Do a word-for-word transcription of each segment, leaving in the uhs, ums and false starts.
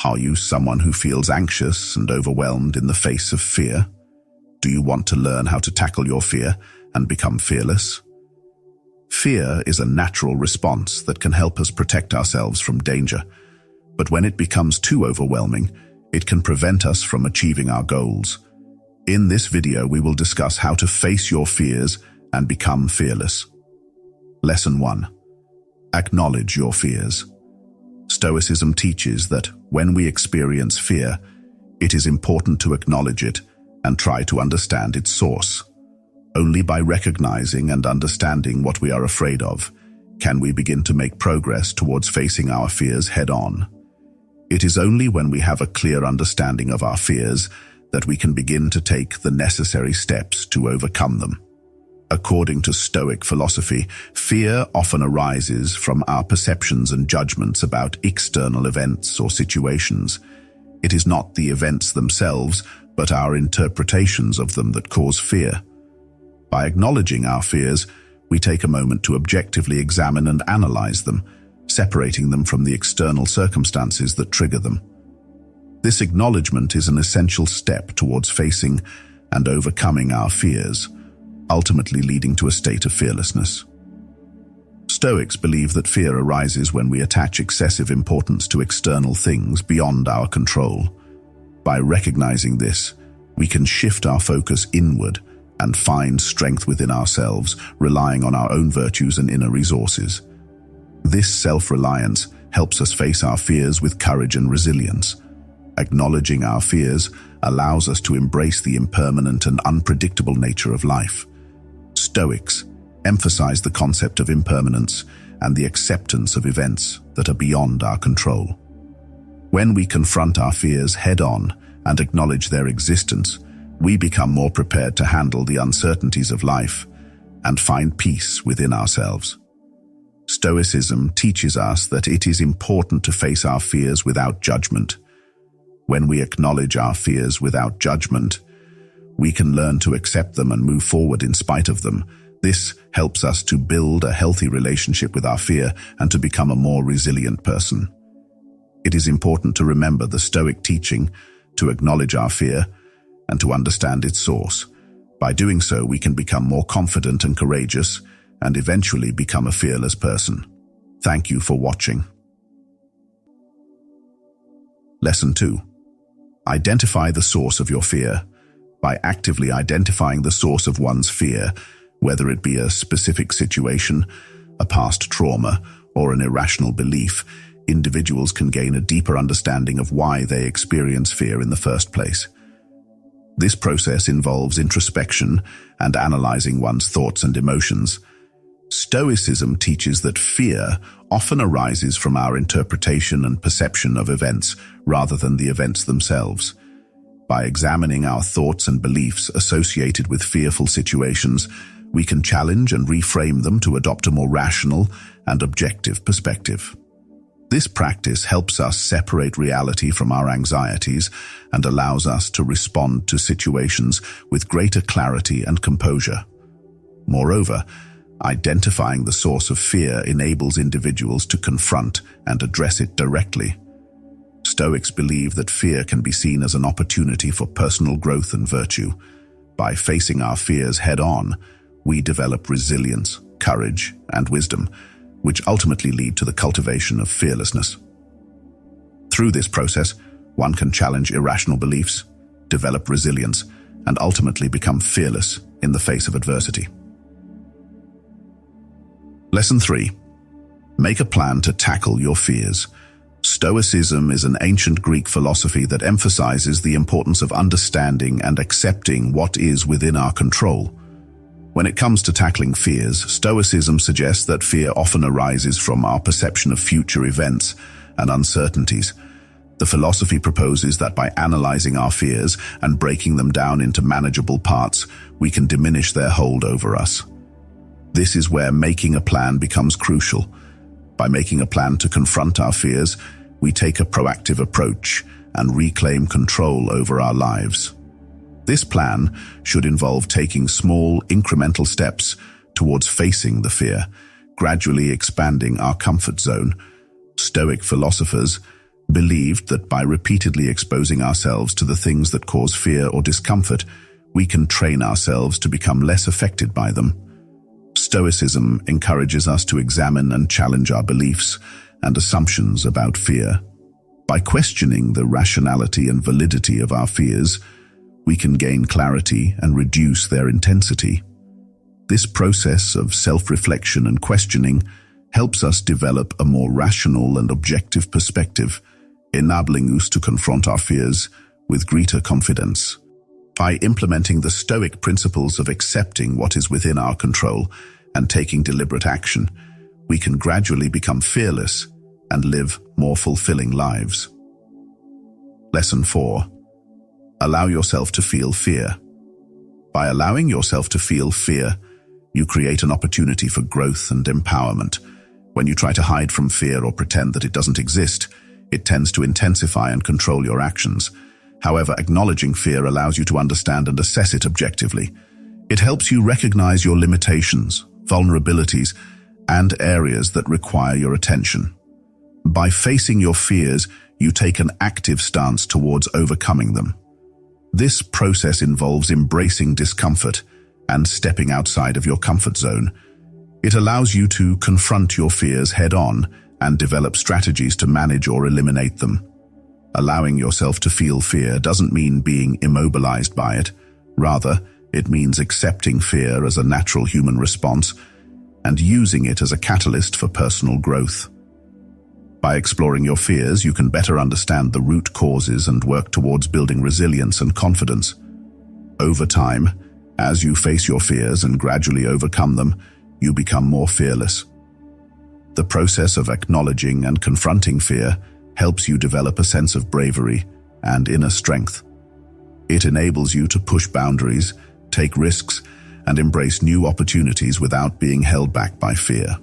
Are you someone who feels anxious and overwhelmed in the face of fear? Do you want to learn how to tackle your fear and become fearless? Fear is a natural response that can help us protect ourselves from danger, but when it becomes too overwhelming, it can prevent us from achieving our goals. In this video, we will discuss how to face your fears and become fearless. Lesson one. Acknowledge your fears. Stoicism teaches that when we experience fear, it is important to acknowledge it and try to understand its source. Only by recognizing and understanding what we are afraid of can we begin to make progress towards facing our fears head-on. It is only when we have a clear understanding of our fears that we can begin to take the necessary steps to overcome them. According to Stoic philosophy, fear often arises from our perceptions and judgments about external events or situations. It is not the events themselves, but our interpretations of them that cause fear. By acknowledging our fears, we take a moment to objectively examine and analyze them, separating them from the external circumstances that trigger them. This acknowledgement is an essential step towards facing and overcoming our fears, ultimately leading to a state of fearlessness. Stoics believe that fear arises when we attach excessive importance to external things beyond our control. By recognizing this, we can shift our focus inward and find strength within ourselves, relying on our own virtues and inner resources. This self-reliance helps us face our fears with courage and resilience. Acknowledging our fears allows us to embrace the impermanent and unpredictable nature of life. Stoics emphasize the concept of impermanence and the acceptance of events that are beyond our control. When we confront our fears head-on and acknowledge their existence, we become more prepared to handle the uncertainties of life and find peace within ourselves. Stoicism teaches us that it is important to face our fears without judgment. When we acknowledge our fears without judgment, we can learn to accept them and move forward in spite of them. This helps us to build a healthy relationship with our fear and to become a more resilient person. It is important to remember the Stoic teaching, to acknowledge our fear, and to understand its source. By doing so, we can become more confident and courageous, and eventually become a fearless person. Thank you for watching. Lesson two. Identify the source of your fear. By actively identifying the source of one's fear, whether it be a specific situation, a past trauma, or an irrational belief, individuals can gain a deeper understanding of why they experience fear in the first place. This process involves introspection and analyzing one's thoughts and emotions. Stoicism teaches that fear often arises from our interpretation and perception of events rather than the events themselves. By examining our thoughts and beliefs associated with fearful situations, we can challenge and reframe them to adopt a more rational and objective perspective. This practice helps us separate reality from our anxieties and allows us to respond to situations with greater clarity and composure. Moreover, identifying the source of fear enables individuals to confront and address it directly. Stoics believe that fear can be seen as an opportunity for personal growth and virtue. By facing our fears head-on, we develop resilience, courage, and wisdom, which ultimately lead to the cultivation of fearlessness. Through this process, one can challenge irrational beliefs, develop resilience, and ultimately become fearless in the face of adversity. Lesson three. Make a plan to tackle your fears. Stoicism is an ancient Greek philosophy that emphasizes the importance of understanding and accepting what is within our control. When it comes to tackling fears, Stoicism suggests that fear often arises from our perception of future events and uncertainties. The philosophy proposes that by analyzing our fears and breaking them down into manageable parts, we can diminish their hold over us. This is where making a plan becomes crucial. By making a plan to confront our fears, we take a proactive approach and reclaim control over our lives. This plan should involve taking small, incremental steps towards facing the fear, gradually expanding our comfort zone. Stoic philosophers believed that by repeatedly exposing ourselves to the things that cause fear or discomfort, we can train ourselves to become less affected by them. Stoicism encourages us to examine and challenge our beliefs and assumptions about fear. By questioning the rationality and validity of our fears, we can gain clarity and reduce their intensity. This process of self-reflection and questioning helps us develop a more rational and objective perspective, enabling us to confront our fears with greater confidence. By implementing the Stoic principles of accepting what is within our control and taking deliberate action, we can gradually become fearless and live more fulfilling lives. Lesson four. Allow yourself to feel fear. By allowing yourself to feel fear, you create an opportunity for growth and empowerment. When you try to hide from fear or pretend that it doesn't exist, it tends to intensify and control your actions. However, acknowledging fear allows you to understand and assess it objectively. It helps you recognize your limitations, vulnerabilities, and areas that require your attention. By facing your fears, you take an active stance towards overcoming them. This process involves embracing discomfort and stepping outside of your comfort zone. It allows you to confront your fears head-on and develop strategies to manage or eliminate them. Allowing yourself to feel fear doesn't mean being immobilized by it. Rather, it means accepting fear as a natural human response and using it as a catalyst for personal growth. By exploring your fears, you can better understand the root causes and work towards building resilience and confidence. Over time, as you face your fears and gradually overcome them, you become more fearless. The process of acknowledging and confronting fear helps you develop a sense of bravery and inner strength. It enables you to push boundaries, take risks, and embrace new opportunities without being held back by fear.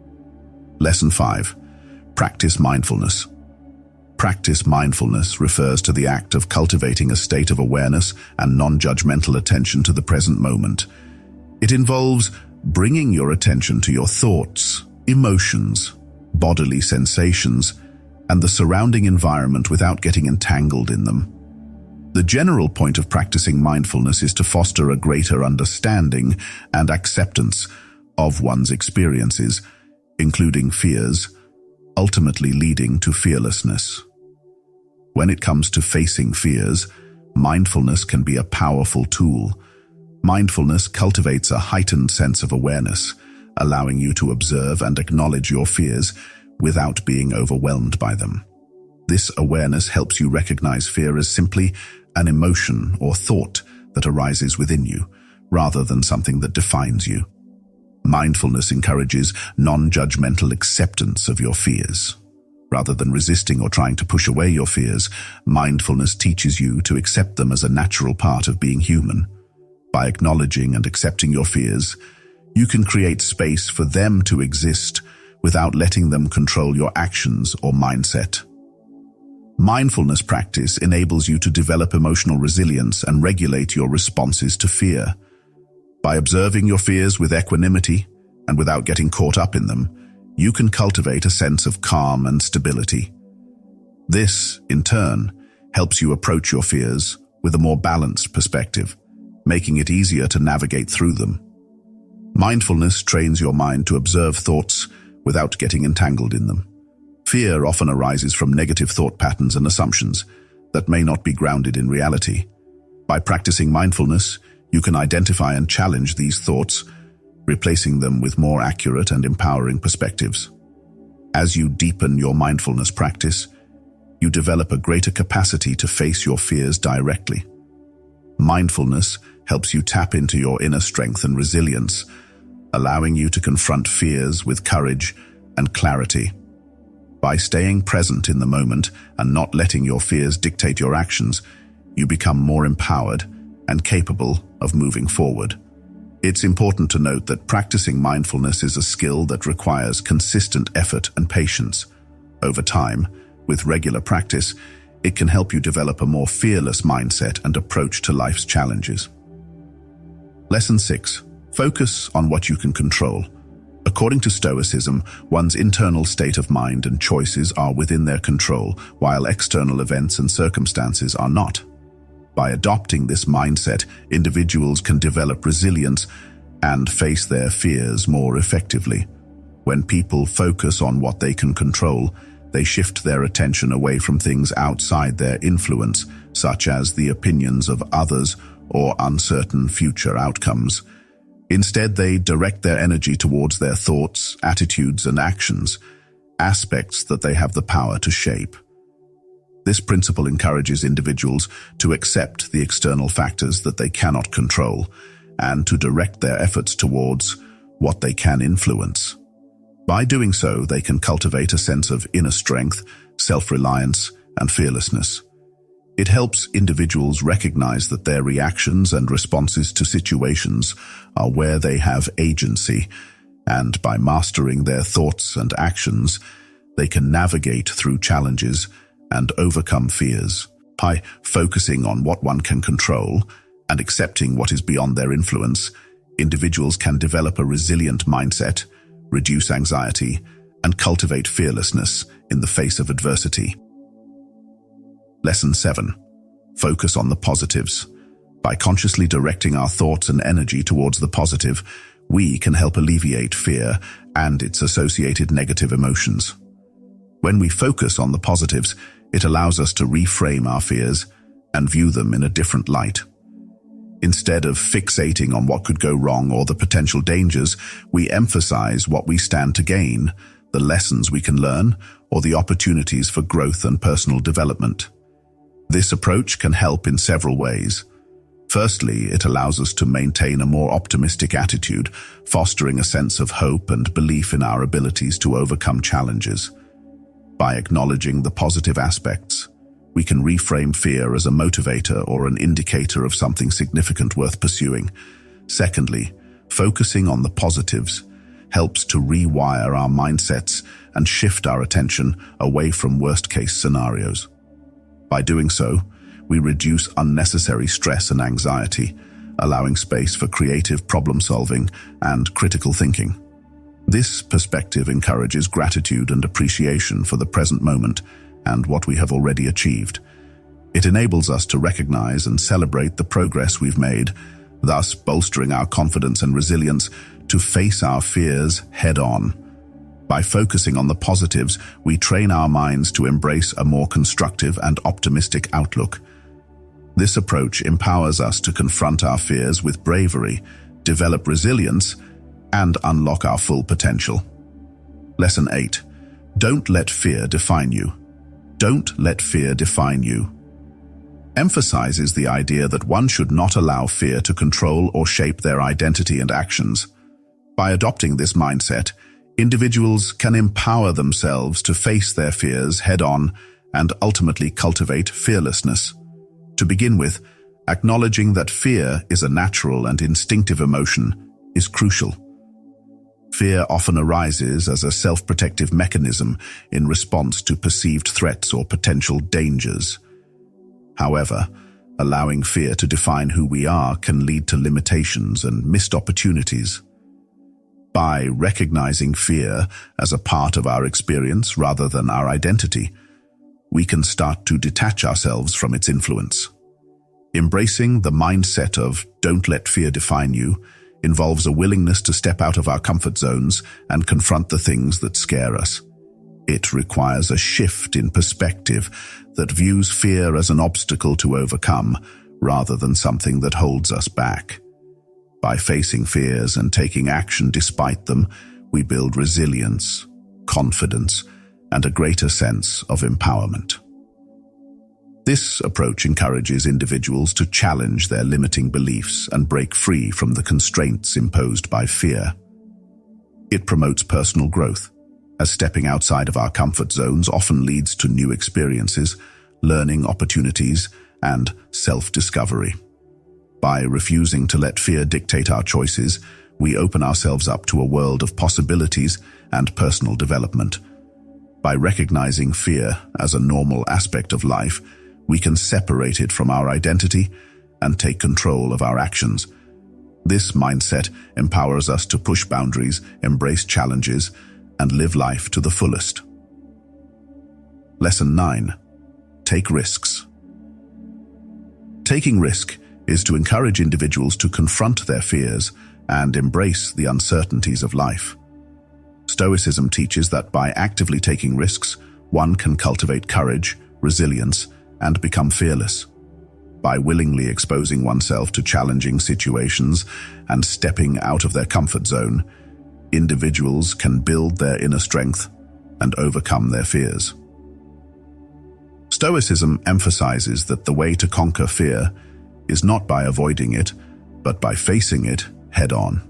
Lesson five. Practice mindfulness. Practice mindfulness refers to the act of cultivating a state of awareness and non-judgmental attention to the present moment. It involves bringing your attention to your thoughts, emotions, bodily sensations, and the surrounding environment without getting entangled in them. The general point of practicing mindfulness is to foster a greater understanding and acceptance of one's experiences, including fears, ultimately leading to fearlessness. When it comes to facing fears, mindfulness can be a powerful tool. Mindfulness cultivates a heightened sense of awareness, allowing you to observe and acknowledge your fears without being overwhelmed by them. This awareness helps you recognize fear as simply an emotion or thought that arises within you, rather than something that defines you. Mindfulness encourages non-judgmental acceptance of your fears. Rather than resisting or trying to push away your fears, mindfulness teaches you to accept them as a natural part of being human. By acknowledging and accepting your fears, you can create space for them to exist without letting them control your actions or mindset. Mindfulness practice enables you to develop emotional resilience and regulate your responses to fear. By observing your fears with equanimity and without getting caught up in them, you can cultivate a sense of calm and stability. This, in turn, helps you approach your fears with a more balanced perspective, making it easier to navigate through them. Mindfulness trains your mind to observe thoughts without getting entangled in them. Fear often arises from negative thought patterns and assumptions that may not be grounded in reality. By practicing mindfulness, you can identify and challenge these thoughts, replacing them with more accurate and empowering perspectives. As you deepen your mindfulness practice, you develop a greater capacity to face your fears directly. Mindfulness helps you tap into your inner strength and resilience, allowing you to confront fears with courage and clarity. By staying present in the moment and not letting your fears dictate your actions, you become more empowered and capable of moving forward. It's important to note that practicing mindfulness is a skill that requires consistent effort and patience. Over time, with regular practice, it can help you develop a more fearless mindset and approach to life's challenges. Lesson six. Focus on what you can control. According to Stoicism, one's internal state of mind and choices are within their control, while external events and circumstances are not. By adopting this mindset, individuals can develop resilience and face their fears more effectively. When people focus on what they can control, they shift their attention away from things outside their influence, such as the opinions of others or uncertain future outcomes. Instead, they direct their energy towards their thoughts, attitudes, and actions, aspects that they have the power to shape. This principle encourages individuals to accept the external factors that they cannot control and to direct their efforts towards what they can influence. By doing so, they can cultivate a sense of inner strength, self-reliance, and fearlessness. It helps individuals recognize that their reactions and responses to situations are where they have agency, and by mastering their thoughts and actions, they can navigate through challenges and overcome fears. By focusing on what one can control and accepting what is beyond their influence, individuals can develop a resilient mindset, reduce anxiety, and cultivate fearlessness in the face of adversity. Lesson seven. Focus on the positives. By consciously directing our thoughts and energy towards the positive, we can help alleviate fear and its associated negative emotions. When we focus on the positives, it allows us to reframe our fears and view them in a different light. Instead of fixating on what could go wrong or the potential dangers, we emphasize what we stand to gain, the lessons we can learn, or the opportunities for growth and personal development. This approach can help in several ways. Firstly, it allows us to maintain a more optimistic attitude, fostering a sense of hope and belief in our abilities to overcome challenges. By acknowledging the positive aspects, we can reframe fear as a motivator or an indicator of something significant worth pursuing. Secondly, focusing on the positives helps to rewire our mindsets and shift our attention away from worst-case scenarios. By doing so, we reduce unnecessary stress and anxiety, allowing space for creative problem-solving and critical thinking. This perspective encourages gratitude and appreciation for the present moment and what we have already achieved. It enables us to recognize and celebrate the progress we've made, thus bolstering our confidence and resilience to face our fears head-on. By focusing on the positives, we train our minds to embrace a more constructive and optimistic outlook. This approach empowers us to confront our fears with bravery, develop resilience, and unlock our full potential. Lesson eight. Don't let fear define you. Don't let fear define you. Emphasizes the idea that one should not allow fear to control or shape their identity and actions. By adopting this mindset, individuals can empower themselves to face their fears head-on and ultimately cultivate fearlessness. To begin with, acknowledging that fear is a natural and instinctive emotion is crucial. Fear often arises as a self-protective mechanism in response to perceived threats or potential dangers. However, allowing fear to define who we are can lead to limitations and missed opportunities. By recognizing fear as a part of our experience rather than our identity, we can start to detach ourselves from its influence. Embracing the mindset of "don't let fear define you" involves a willingness to step out of our comfort zones and confront the things that scare us. It requires a shift in perspective that views fear as an obstacle to overcome rather than something that holds us back. By facing fears and taking action despite them, we build resilience, confidence, and a greater sense of empowerment. This approach encourages individuals to challenge their limiting beliefs and break free from the constraints imposed by fear. It promotes personal growth, as stepping outside of our comfort zones often leads to new experiences, learning opportunities, and self-discovery. By refusing to let fear dictate our choices, we open ourselves up to a world of possibilities and personal development. By recognizing fear as a normal aspect of life, we can separate it from our identity and take control of our actions. This mindset empowers us to push boundaries, embrace challenges, and live life to the fullest. Lesson nine. Take risks. Taking risk is to encourage individuals to confront their fears and embrace the uncertainties of life. Stoicism teaches that by actively taking risks, one can cultivate courage, resilience, and become fearless. By willingly exposing oneself to challenging situations and stepping out of their comfort zone, individuals can build their inner strength and overcome their fears. Stoicism emphasizes that the way to conquer fear is not by avoiding it, but by facing it head-on.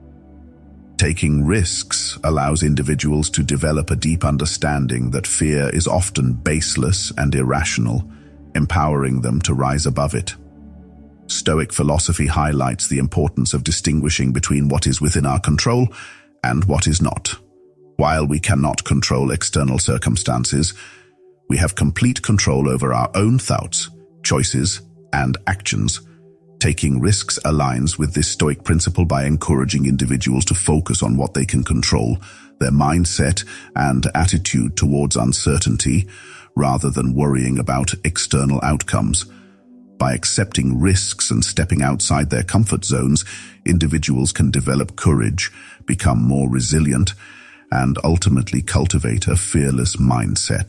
Taking risks allows individuals to develop a deep understanding that fear is often baseless and irrational, empowering them to rise above it. Stoic philosophy highlights the importance of distinguishing between what is within our control and what is not. While we cannot control external circumstances, we have complete control over our own thoughts, choices, and actions. Taking risks aligns with this Stoic principle by encouraging individuals to focus on what they can control, their mindset and attitude towards uncertainty, rather than worrying about external outcomes. By accepting risks and stepping outside their comfort zones, individuals can develop courage, become more resilient, and ultimately cultivate a fearless mindset.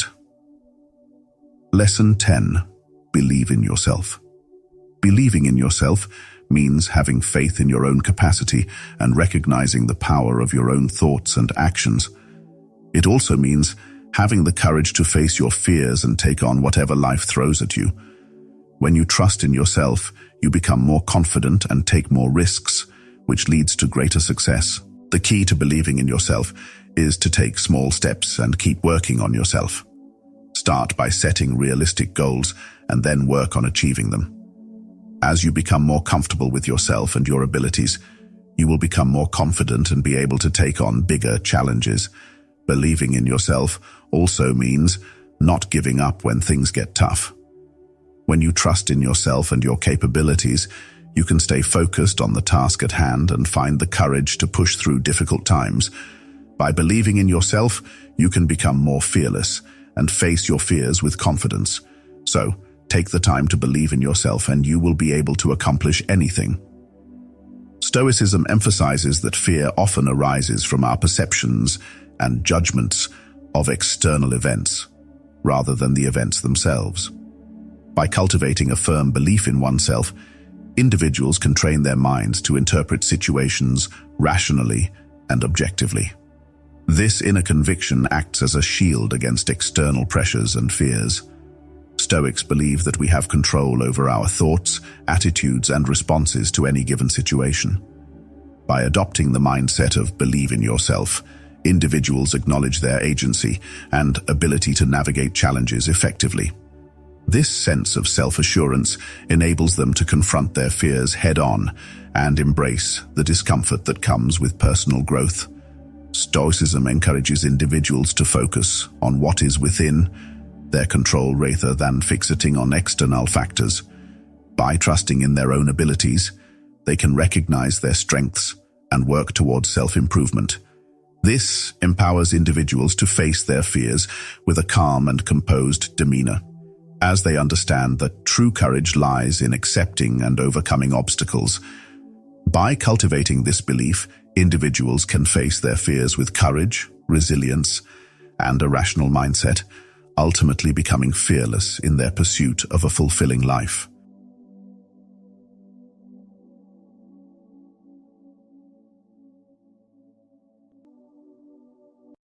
Lesson ten. Believe in yourself. Believing in yourself means having faith in your own capacity and recognizing the power of your own thoughts and actions. It also means having the courage to face your fears and take on whatever life throws at you. When you trust in yourself, you become more confident and take more risks, which leads to greater success. The key to believing in yourself is to take small steps and keep working on yourself. Start by setting realistic goals and then work on achieving them. As you become more comfortable with yourself and your abilities, you will become more confident and be able to take on bigger challenges. Believing in yourself also means not giving up when things get tough. When you trust in yourself and your capabilities, you can stay focused on the task at hand and find the courage to push through difficult times. By believing in yourself, you can become more fearless and face your fears with confidence. So, take the time to believe in yourself and you will be able to accomplish anything. Stoicism emphasizes that fear often arises from our perceptions and judgments of external events, rather than the events themselves. By cultivating a firm belief in oneself, individuals can train their minds to interpret situations rationally and objectively. This inner conviction acts as a shield against external pressures and fears. Stoics believe that we have control over our thoughts, attitudes, and responses to any given situation. By adopting the mindset of believe in yourself, individuals acknowledge their agency and ability to navigate challenges effectively. This sense of self-assurance enables them to confront their fears head-on and embrace the discomfort that comes with personal growth. Stoicism encourages individuals to focus on what is within their control rather than fixating on external factors. By trusting in their own abilities, they can recognize their strengths and work towards self-improvement. This empowers individuals to face their fears with a calm and composed demeanor, as they understand that true courage lies in accepting and overcoming obstacles. By cultivating this belief, individuals can face their fears with courage, resilience, and a rational mindset, ultimately becoming fearless in their pursuit of a fulfilling life.